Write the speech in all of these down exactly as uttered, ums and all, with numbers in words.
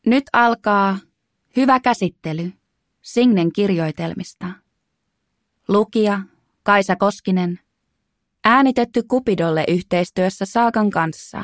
Nyt alkaa Hyvä käsittely Signen kirjoitelmista. Lukija Kaisa Koskinen. Äänitetty Cupidolle yhteistyössä Saagan kanssa.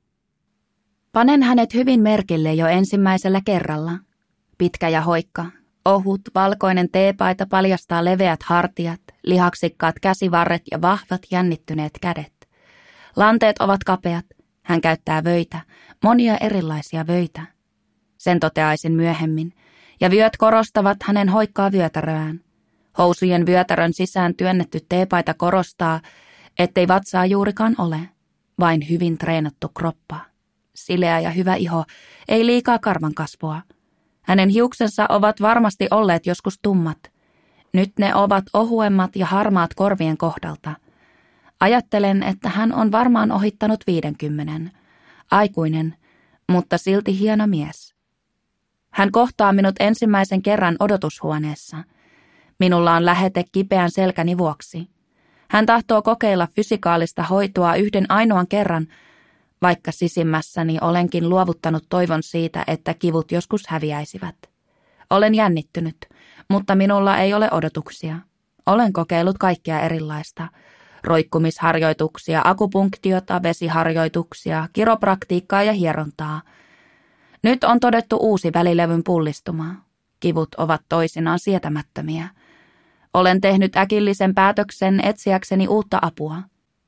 Panen hänet hyvin merkille jo ensimmäisellä kerralla. Pitkä ja hoikka, ohut, valkoinen teepaita paljastaa leveät hartiat, lihaksikkaat käsivarret ja vahvat jännittyneet kädet. Lanteet ovat kapeat, hän käyttää vöitä, monia erilaisia vöitä. Sen toteaisin myöhemmin, ja vyöt korostavat hänen hoikkaa vyötäröään. Housujen vyötärön sisään työnnetty teepaita korostaa, ettei vatsaa juurikaan ole, vain hyvin treenattu kroppa. Sileä ja hyvä iho, ei liikaa karvankasvua. Hänen hiuksensa ovat varmasti olleet joskus tummat. Nyt ne ovat ohuemmat ja harmaat korvien kohdalta. Ajattelen, että hän on varmaan ohittanut viidenkymmenen. Aikuinen, mutta silti hieno mies. Hän kohtaa minut ensimmäisen kerran odotushuoneessa. Minulla on lähete kipeän selkäni vuoksi. Hän tahtoo kokeilla fysikaalista hoitoa yhden ainoan kerran, vaikka sisimmässäni olenkin luovuttanut toivon siitä, että kivut joskus häviäisivät. Olen jännittynyt, mutta minulla ei ole odotuksia. Olen kokeillut kaikkea erilaista. Roikkumisharjoituksia, akupunktiota, vesiharjoituksia, kiropraktiikkaa ja hierontaa. Nyt on todettu uusi välilevyn pullistuma. Kivut ovat toisinaan sietämättömiä. Olen tehnyt äkillisen päätöksen etsiäkseni uutta apua.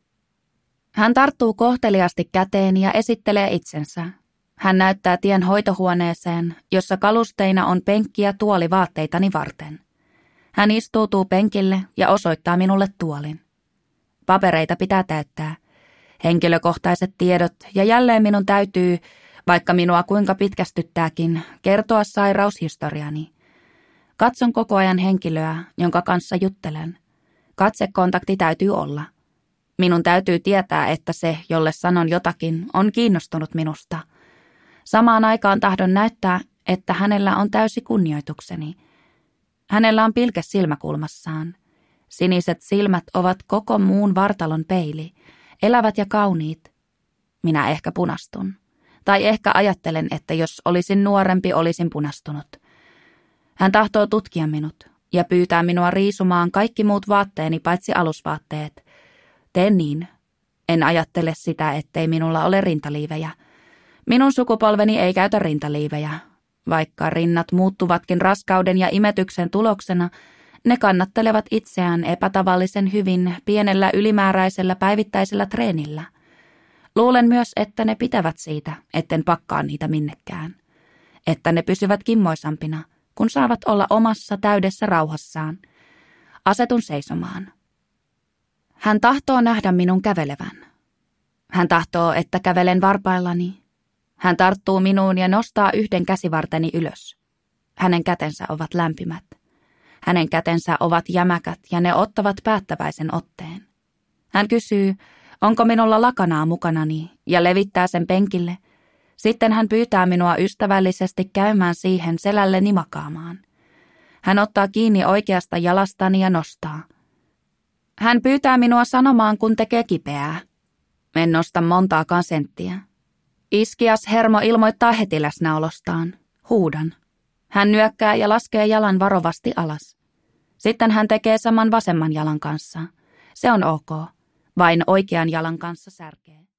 Hän tarttuu kohteliasti käteen ja esittelee itsensä. Hän näyttää tien hoitohuoneeseen, jossa kalusteina on penkki ja tuoli vaatteitani varten. Hän istuutuu penkille ja osoittaa minulle tuolin. Papereita pitää täyttää. Henkilökohtaiset tiedot ja jälleen minun täytyy, vaikka minua kuinka pitkästyttääkin, kertoa sairaushistoriani. Katson koko ajan henkilöä, jonka kanssa juttelen. Katsekontakti täytyy olla. Minun täytyy tietää, että se, jolle sanon jotakin, on kiinnostunut minusta. Samaan aikaan tahdon näyttää, että hänellä on täysi kunnioitukseni. Hänellä on pilke silmäkulmassaan. Siniset silmät ovat koko muun vartalon peili, elävät ja kauniit. Minä ehkä punastun. Tai ehkä ajattelen, että jos olisin nuorempi, olisin punastunut. Hän tahtoo tutkia minut ja pyytää minua riisumaan kaikki muut vaatteeni paitsi alusvaatteet. Teen niin. En ajattele sitä, ettei minulla ole rintaliivejä. Minun sukupolveni ei käytä rintaliivejä. Vaikka rinnat muuttuvatkin raskauden ja imetyksen tuloksena, ne kannattelevat itseään epätavallisen hyvin pienellä ylimääräisellä päivittäisellä treenillä. Luulen myös, että ne pitävät siitä, etten pakkaa niitä minnekään. Että ne pysyvät kimmoisampina, kun saavat olla omassa täydessä rauhassaan. Asetun seisomaan. Hän tahtoo nähdä minun kävelevän. Hän tahtoo, että kävelen varpaillani. Hän tarttuu minuun ja nostaa yhden käsivarteni ylös. Hänen kätensä ovat lämpimät. Hänen kätensä ovat jämäkät ja ne ottavat päättäväisen otteen. Hän kysyy, onko minulla lakanaa mukanani, ja levittää sen penkille. Sitten hän pyytää minua ystävällisesti käymään siihen selälleni makaamaan. Hän ottaa kiinni oikeasta jalastani ja nostaa. Hän pyytää minua sanomaan, kun tekee kipeää. En nosta montaakaan senttiä. Iskias hermo ilmoittaa heti läsnäolostaan. Huudan. Hän nyökkää ja laskee jalan varovasti alas. Sitten hän tekee saman vasemman jalan kanssa. Se on ok. Vain oikean jalan kanssa särkee.